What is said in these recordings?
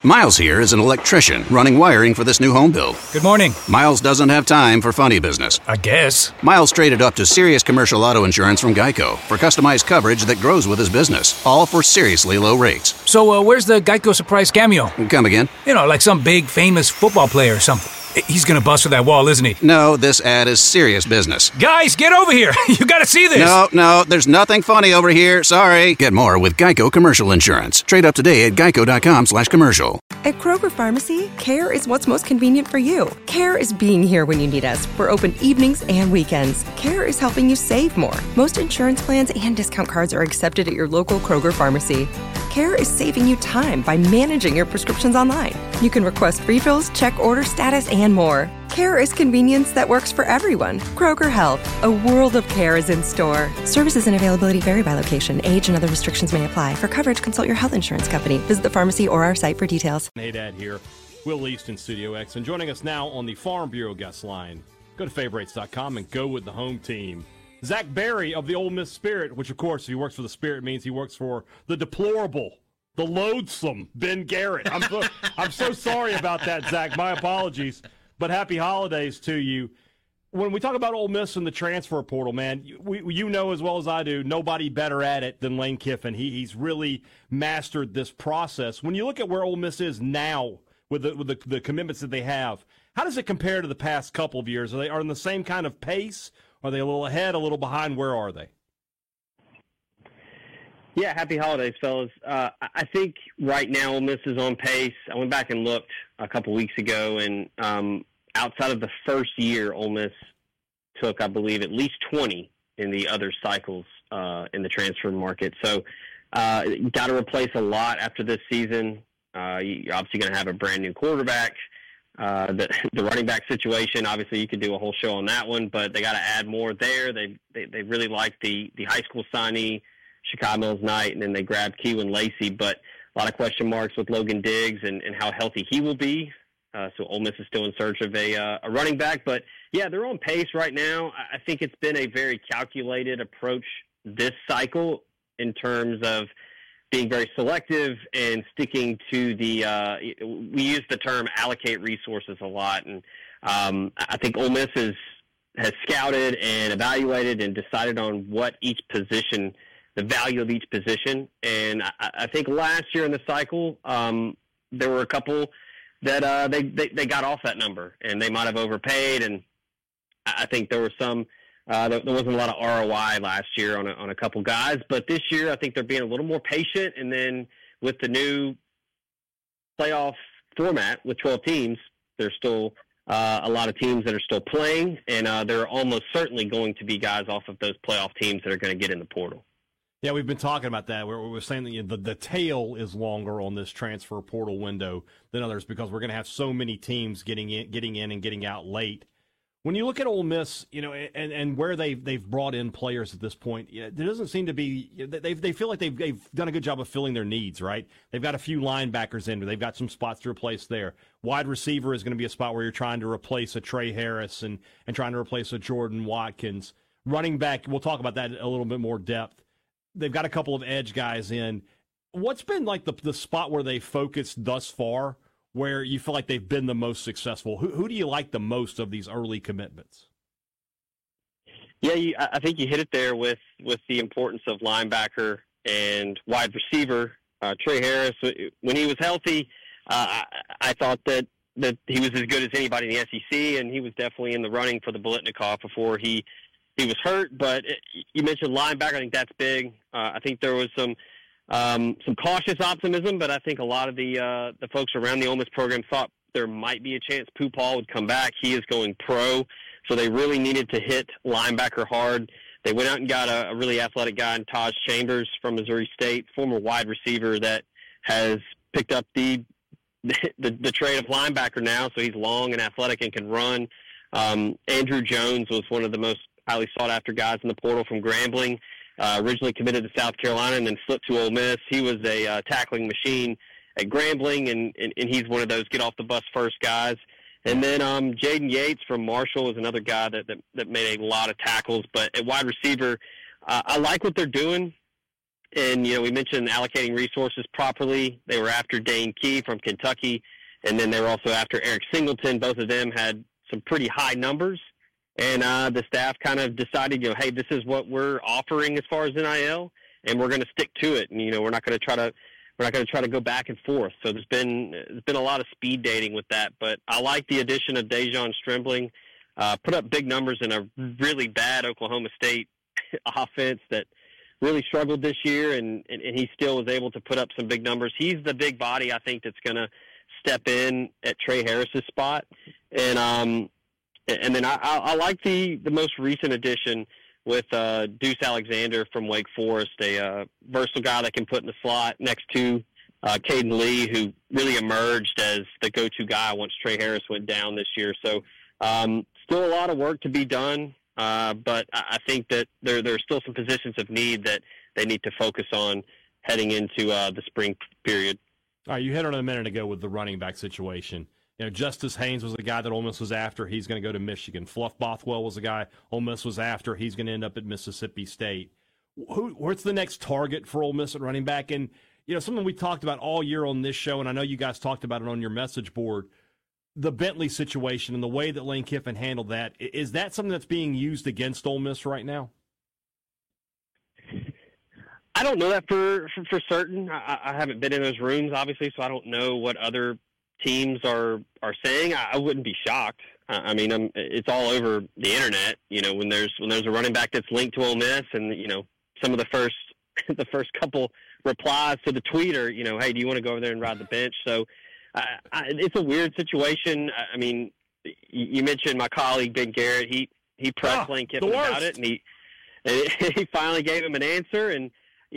Miles here is an electrician running wiring for this new home build. Good morning. Miles doesn't have time for funny business. I guess. Miles traded up to Sirius Commercial Auto Insurance from Geico for customized coverage that grows with his business, all for seriously low rates. So, where's the Geico surprise cameo? Come again? You know, like some big, famous football player or something. He's gonna bust for that wall, isn't he? No, this ad is serious business. Guys, get over here. You gotta see this. No, there's nothing funny over here. Sorry. Get more with Geico Commercial Insurance. Trade up today at geico.com/commercial. At Kroger Pharmacy, care is what's most convenient for you. Care is being here when you need us. We're open evenings and weekends. Care is helping you save more. Most insurance plans and discount cards are accepted at your local Kroger Pharmacy. Care is saving you time by managing your prescriptions online. You can request refills, check order status, and more. Care is convenience that works for everyone. Kroger Health, a world of care is in store. Services and availability vary by location. Age and other restrictions may apply. For coverage, consult your health insurance company. Visit the pharmacy or our site for details. Hey, Dad here. Will East in Studio X. And joining us now on the Farm Bureau guest line. Go to favorites.com and go with the home team. Zach Berry of the Ole Miss Spirit, which, of course, if he works for the Spirit, means he works for the deplorable, the loathsome Ben Garrett. I'm so sorry about that, Zach. My apologies. But happy holidays to you. When we talk about Ole Miss and the transfer portal, man, you know as well as I do, nobody better at it than Lane Kiffin. He's really mastered this process. When you look at where Ole Miss is now with the commitments that they have, how does it compare to the past couple of years? Are they in the same kind of pace? Are they a little ahead, a little behind? Where are they? Yeah, happy holidays, fellas. I think right now Ole Miss is on pace. I went back and looked a couple weeks ago, and outside of the first year, Ole Miss took, I believe, at least 20 in the other cycles in the transfer market. So got to replace a lot after this season. You're obviously going to have a brand-new quarterback. The running back situation, obviously you could do a whole show on that one, but they got to add more there. They really like the high school signee, Shakai Mills Knight, and then they grabbed Keelan Lacey, but a lot of question marks with Logan Diggs and how healthy he will be. So Ole Miss is still in search of a running back, but yeah, they're on pace right now. I think it's been a very calculated approach this cycle in terms of being very selective and sticking to we use the term allocate resources a lot. And I think Ole Miss has scouted and evaluated and decided on what each position, the value of each position. And I think last year in the cycle, there were a couple that they got off that number and they might have overpaid. And I think there were some, there wasn't a lot of ROI last year on a couple guys, but this year I think they're being a little more patient. And then with the new playoff format with 12 teams, there's still a lot of teams that are still playing, and there are almost certainly going to be guys off of those playoff teams that are going to get in the portal. Yeah, we've been talking about that. We're saying that the tail is longer on this transfer portal window than others because we're going to have so many teams getting in and getting out late. When you look at Ole Miss, and where they've brought in players at this point, there doesn't seem to be they feel like they've done a good job of filling their needs, right? They've got a few linebackers in, they've got some spots to replace there. Wide receiver is going to be a spot where you're trying to replace a Trey Harris and trying to replace a Jordan Watkins. Running back, we'll talk about that in a little bit more depth. They've got a couple of edge guys in. What's been like the spot where they focused thus far, where you feel like they've been the most successful? Who do you like the most of these early commitments? Yeah, I think you hit it there with the importance of linebacker and wide receiver. Trey Harris, when he was healthy, I thought that he was as good as anybody in the SEC, and he was definitely in the running for the Biletnikoff before he was hurt. But you mentioned linebacker. I think that's big. I think there was some cautious optimism, but I think a lot of the folks around the Ole Miss program thought there might be a chance Pooh Paul would come back. He is going pro, so they really needed to hit linebacker hard. They went out and got a really athletic guy in Taj Chambers from Missouri State, former wide receiver that has picked up the trade of linebacker now, so he's long and athletic and can run. Andrew Jones was one of the most highly sought-after guys in the portal from Grambling. Originally committed to South Carolina and then flipped to Ole Miss. He was a tackling machine at Grambling, and he's one of those get-off-the-bus-first guys. And then Jaden Yates from Marshall is another guy that made a lot of tackles. But at wide receiver, I like what they're doing And, we mentioned allocating resources properly. They were after Dane Key from Kentucky, and then they were also after Eric Singleton. Both of them had some pretty high numbers. And the staff kind of decided, hey, this is what we're offering as far as NIL, and we're going to stick to it. And, we're not going to try to go back and forth. So there's been a lot of speed dating with that. But I like the addition of Dejon Strembling. Put up big numbers in a really bad Oklahoma State offense that really struggled this year, and he still was able to put up some big numbers. He's the big body, I think, that's going to step in at Trey Harris's spot. And then I like the most recent addition with Deuce Alexander from Wake Forest, a versatile guy that can put in the slot next to Caden Lee, who really emerged as the go-to guy once Trey Harris went down this year. So still a lot of work to be done, but I think that there are still some positions of need that they need to focus on heading into the spring period. All right, you hit on it a minute ago with the running back situation. Justice Haynes was the guy that Ole Miss was after. He's going to go to Michigan. Fluff Bothwell was the guy Ole Miss was after. He's going to end up at Mississippi State. What's the next target for Ole Miss at running back? And, something we talked about all year on this show, and I know you guys talked about it on your message board, the Bentley situation and the way that Lane Kiffin handled that. Is that something that's being used against Ole Miss right now? I don't know that for certain. I haven't been in those rooms, obviously, so I don't know what other teams are saying. I wouldn't be shocked. I mean, it's all over the internet. When there's a running back that's linked to Ole Miss, and some of the first couple replies to the tweet are, hey, do you want to go over there and ride the bench? So it's a weird situation. I mean, you mentioned my colleague Ben Garrett. He pressed Lane Kiffin about it, and he finally gave him an answer. And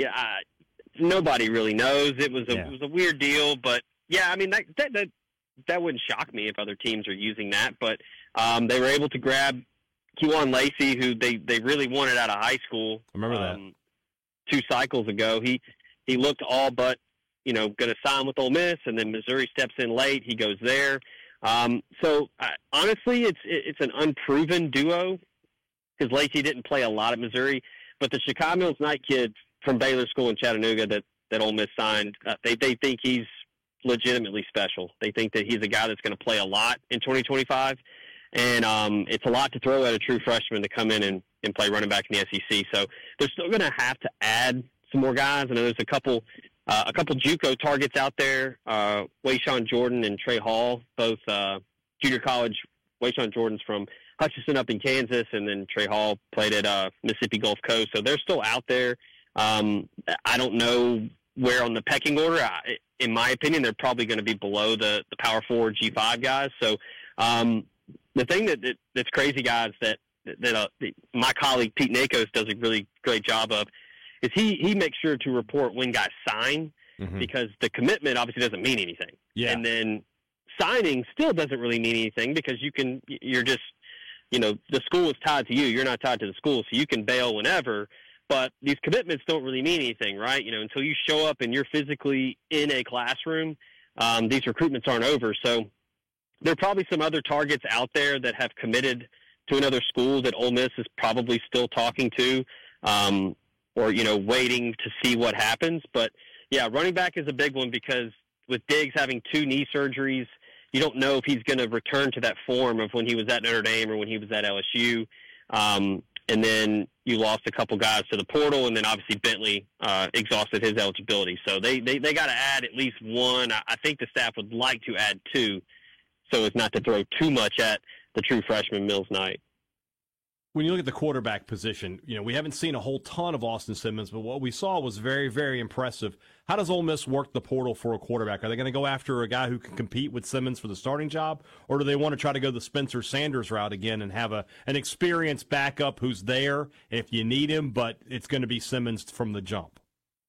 nobody really knows. It was a weird deal, but. Yeah, I mean, that wouldn't shock me if other teams are using that. But they were able to grab Kewan Lacey, who they really wanted out of high school. I remember that 2 cycles ago. He looked all but going to sign with Ole Miss, and then Missouri steps in late. He goes there. So honestly, it's an unproven duo because Lacey didn't play a lot at Missouri, but the Chicago Mills Knight kid from Baylor School in Chattanooga that Ole Miss signed, they think he's legitimately special. They think that he's a guy that's going to play a lot in 2025, and it's a lot to throw at a true freshman to come in and play running back in the SEC. So they're still going to have to add some more guys. I know there's a couple JUCO targets out there. Wayshawn Jordan and Trey Hall, both junior college. Wayshawn Jordan's from Hutchinson up in Kansas, and then Trey Hall played at Mississippi Gulf Coast. So they're still out there. I don't know where on the pecking order. In my opinion, they're probably going to be below the Power 4 G5 guys. So the thing that's crazy, guys, that my colleague Pete Nakos does a really great job of is he makes sure to report when guys sign, because the commitment obviously doesn't mean anything. Yeah. And then signing still doesn't really mean anything because you're just, the school is tied to you. You're not tied to the school, so you can bail whenever. But these commitments don't really mean anything, right? Until you show up and you're physically in a classroom, these recruitments aren't over. So there are probably some other targets out there that have committed to another school that Ole Miss is probably still talking to, or waiting to see what happens. But yeah, running back is a big one because with Diggs having 2 knee surgeries, you don't know if he's going to return to that form of when he was at Notre Dame or when he was at LSU. And then you lost a couple guys to the portal, and then obviously Bentley exhausted his eligibility. So they got to add at least 1. I think the staff would like to add 2, so as not to throw too much at the true freshman Mills Knight. When you look at the quarterback position, we haven't seen a whole ton of Austin Simmons, but what we saw was very, very impressive. How does Ole Miss work the portal for a quarterback? Are they going to go after a guy who can compete with Simmons for the starting job, or do they want to try to go the Spencer Sanders route again and have an experienced backup who's there if you need him, but it's going to be Simmons from the jump?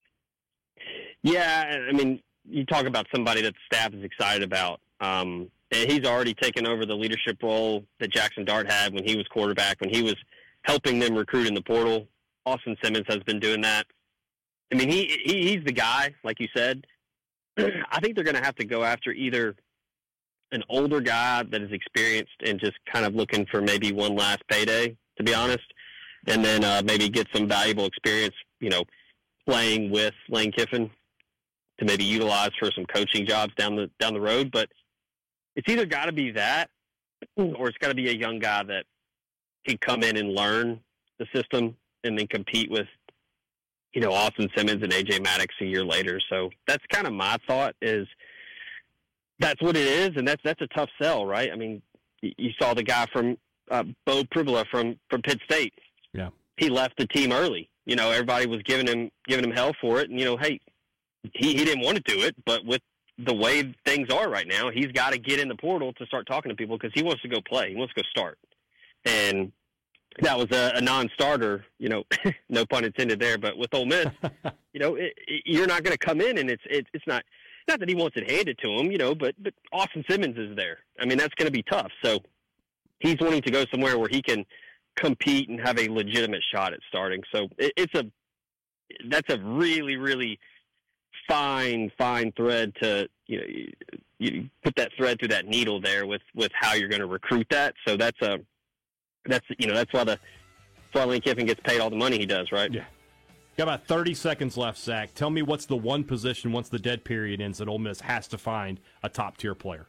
Yeah, I mean, you talk about somebody that the staff is excited about. And he's already taken over the leadership role that Jackson Dart had when he was quarterback, when he was helping them recruit in the portal. Austin Simmons has been doing that. I mean, he's the guy, like you said. I think they're going to have to go after either an older guy that is experienced and just kind of looking for maybe one last payday, to be honest, and then maybe get some valuable experience, playing with Lane Kiffin to maybe utilize for some coaching jobs down the road. But it's either got to be that, or it's got to be a young guy that can come in and learn the system and then compete with, Austin Simmons and AJ Maddox a year later. So that's kind of my thought, is that's what it is, and that's a tough sell, right? I mean, you saw the guy from Bo Pribula from Pitt State. Yeah, he left the team early. Everybody was giving him hell for it, and hey, he didn't want to do it, but with the way things are right now, he's got to get in the portal to start talking to people because he wants to go play. He wants to go start. And that was a non-starter, no pun intended there. But with Ole Miss, you're not going to come in, and it's not that he wants it handed to him, but Austin Simmons is there. I mean, that's going to be tough. So he's wanting to go somewhere where he can compete and have a legitimate shot at starting. So that's a really, really fine thread to, you put that thread through that needle there with how you're going to recruit that. So that's why Lane Kiffin gets paid all the money he does, right? Yeah. Got about 30 seconds left, Zach. Tell me what's the one position once the dead period ends that Ole Miss has to find a top-tier player?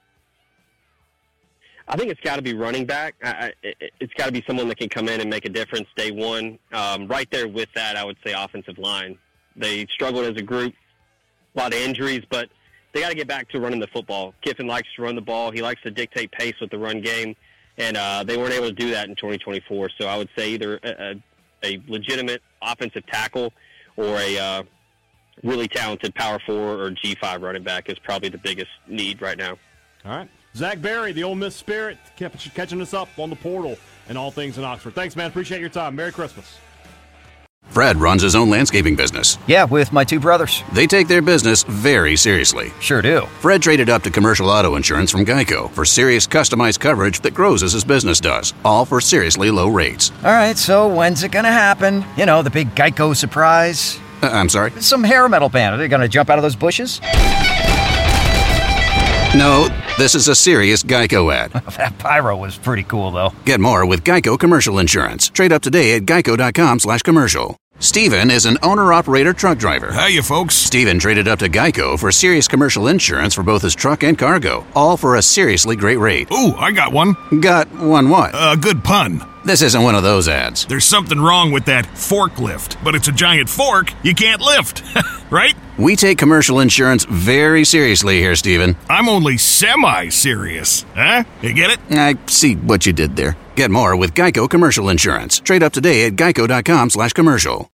I think it's got to be running back. It's got to be someone that can come in and make a difference day one. Right there with that, I would say offensive line. They struggled as a group, a lot of injuries, but they got to get back to running the football. Kiffin likes to run the ball. He likes to dictate pace with the run game, and they weren't able to do that in 2024. So I would say either a legitimate offensive tackle or a really talented power 4 or G5 running back is probably the biggest need right now. All right. Zach Berry, the Ole Miss Spirit, catching us up on the portal and all things in Oxford. Thanks, man. Appreciate your time. Merry Christmas. Fred runs his own landscaping business. Yeah, with my 2 brothers. They take their business very seriously. Sure do. Fred traded up to commercial auto insurance from Geico for serious customized coverage that grows as his business does, all for seriously low rates. All right, so when's it going to happen? The big Geico surprise? I'm sorry? Some hair metal band. Are they going to jump out of those bushes? No, this is a serious Geico ad. That pyro was pretty cool, though. Get more with Geico Commercial Insurance. Trade up today at geico.com/commercial. Steven is an owner-operator truck driver. Hiya, folks. Steven traded up to Geico for serious commercial insurance for both his truck and cargo, all for a seriously great rate. Ooh, I got one. Got one what? A good pun. This isn't one of those ads. There's something wrong with that forklift, but it's a giant fork you can't lift, right? We take commercial insurance very seriously here, Steven. I'm only semi-serious. Huh? You get it? I see what you did there. Get more with Geico Commercial Insurance. Trade up today at geico.com/commercial.